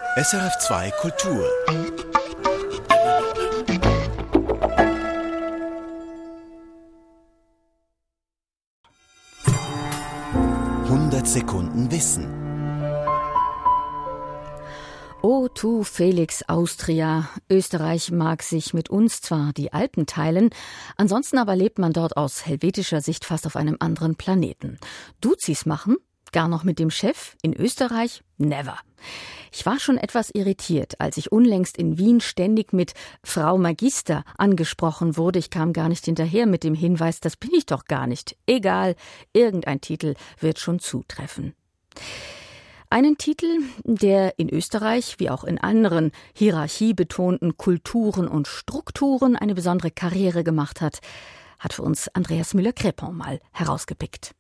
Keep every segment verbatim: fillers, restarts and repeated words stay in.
S R F zwei Kultur. hundert Sekunden Wissen. O tu Felix Austria. Österreich mag sich mit uns zwar die Alpen teilen, ansonsten aber lebt man dort aus helvetischer Sicht fast auf einem anderen Planeten. Duzis machen? Gar noch mit dem Chef? In Österreich? Never. Ich war schon etwas irritiert, als ich unlängst in Wien ständig mit Frau Magister angesprochen wurde. Ich kam gar nicht hinterher mit dem Hinweis, das bin ich doch gar nicht. Egal, irgendein Titel wird schon zutreffen. Einen Titel, der in Österreich wie auch in anderen hierarchiebetonten Kulturen und Strukturen eine besondere Karriere gemacht hat, hat für uns Andreas Müller-Crepon mal herausgepickt.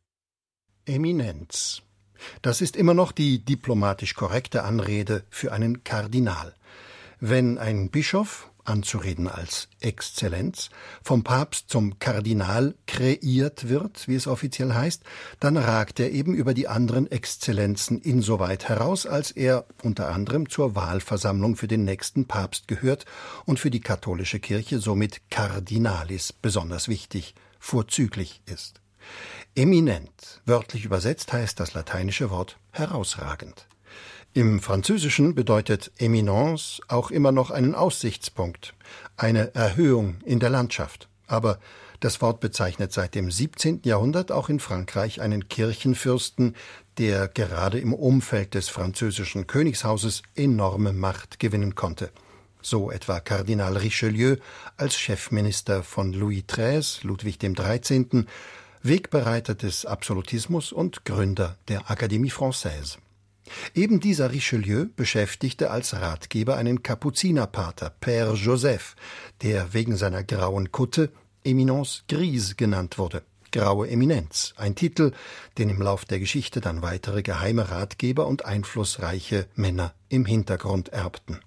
Eminenz. Das ist immer noch die diplomatisch korrekte Anrede für einen Kardinal. Wenn ein Bischof, anzureden als Exzellenz, vom Papst zum Kardinal kreiert wird, wie es offiziell heißt, dann ragt er eben über die anderen Exzellenzen insoweit heraus, als er unter anderem zur Wahlversammlung für den nächsten Papst gehört und für die katholische Kirche somit Cardinalis besonders wichtig, vorzüglich ist. Eminent, wörtlich übersetzt, heißt das lateinische Wort herausragend. Im Französischen bedeutet Eminence auch immer noch einen Aussichtspunkt, eine Erhöhung in der Landschaft. Aber das Wort bezeichnet seit dem siebzehnten Jahrhundert auch in Frankreich einen Kirchenfürsten, der gerade im Umfeld des französischen Königshauses enorme Macht gewinnen konnte. So etwa Kardinal Richelieu als Chefminister von Louis der Dreizehnte., Ludwig dem Dreizehnten., Wegbereiter des Absolutismus und Gründer der Académie Française. Eben dieser Richelieu beschäftigte als Ratgeber einen Kapuzinerpater, Père Joseph, der wegen seiner grauen Kutte Eminence grise genannt wurde. Graue Eminenz, ein Titel, den im Lauf der Geschichte dann weitere geheime Ratgeber und einflussreiche Männer im Hintergrund erbten.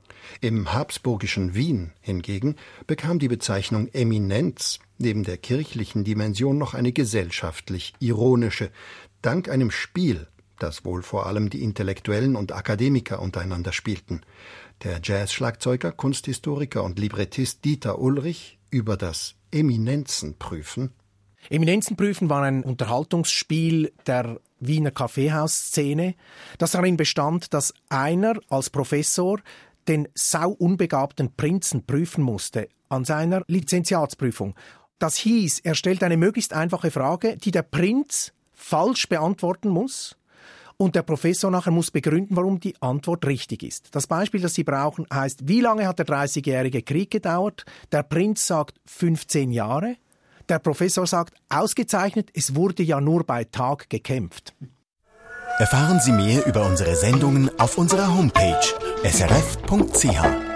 Im habsburgischen Wien hingegen bekam die Bezeichnung Eminenz neben der kirchlichen Dimension noch eine gesellschaftlich ironische, dank einem Spiel, das wohl vor allem die Intellektuellen und Akademiker untereinander spielten. Der Jazzschlagzeuger, Kunsthistoriker und Librettist Dieter Ulrich über das Eminenzenprüfen. Eminenzenprüfen war ein Unterhaltungsspiel der Wiener Kaffeehausszene, das darin bestand, dass einer als Professor den sauunbegabten Prinzen prüfen musste an seiner Lizenziatsprüfung. Das hieß, er stellt eine möglichst einfache Frage, die der Prinz falsch beantworten muss, und der Professor nachher muss begründen, warum die Antwort richtig ist. Das Beispiel, das Sie brauchen, heißt, wie lange hat der dreißigjährige Krieg gedauert? Der Prinz sagt fünfzehn Jahre. Der Professor sagt, ausgezeichnet, es wurde ja nur bei Tag gekämpft. Erfahren Sie mehr über unsere Sendungen auf unserer Homepage s r f punkt c h.